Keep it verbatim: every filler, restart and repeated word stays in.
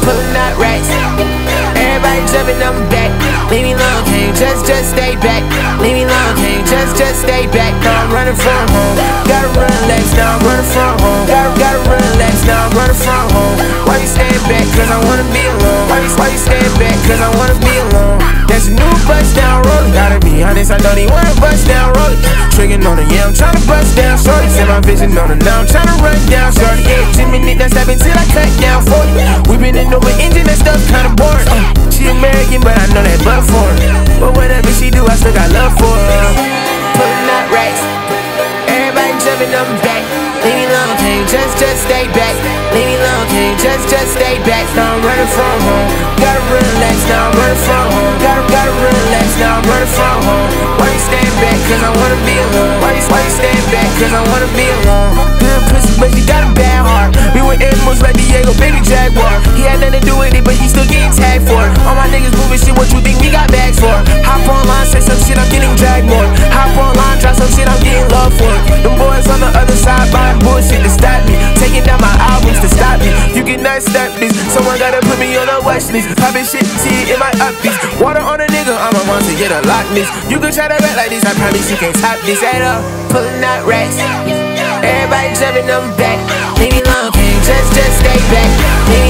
pulling out racks. Everybody jumping on my back. Leave me alone, can't just, just stay back. Leave me alone, can't just, just stay back. Now I'm running from home. Gotta run legs, now I'm running from home. Gotta, gotta run legs, now I'm running from home. Why you stand back? Cause I wanna be alone. Why you, why you stand back? Cause I wanna be alone. There's a new bust down rolling. Gotta be honest, I don't even wanna bust down rolling. Triggin' on it, yeah, I'm tryna bust down shorty. Set my vision on it, now I'm tryna run down shorty. Yeah, Jimmy Nick, that's step until I cut down forty. We been in over engine, that stuff kinda boring. Uh, she American, but I know that butt for her. But whatever she do, I still got love for her. Pulling out racks. Everybody jumping on my back. Leave me alone, can't just, just stay back. Leave me alone, can't just, just stay back. Now I'm running from home. Gotta relax, now I'm running from home. Gotta, gotta relax, now I'm running from home. Why you stand back? Cause I wanna be alone. Why you, why you stand back? Cause I wanna be alone. Good pussy, but she got a bad heart. We were animals like Diego, baby Jaguar. He had nothing to do with it, but he still getting tagged for it. All my niggas moving shit, what you think we got bags for? Hop online, say some shit, I'm getting dragged more. Hop online, drop some shit, I'm getting love for it. Them boys on the other side buying bullshit to stop me. Taking down my albums to stop me. You cannot stop this. Someone gotta put me on a watch list. Poppin' shit, see it in my upbeats. Water on a nigga, I'm a monster, get a lock list. You can try to rap like this, I promise you can't top this at all. Pulling out racks. Everybody jumping on my back. Leave me alone, can't just, just stay back. Leave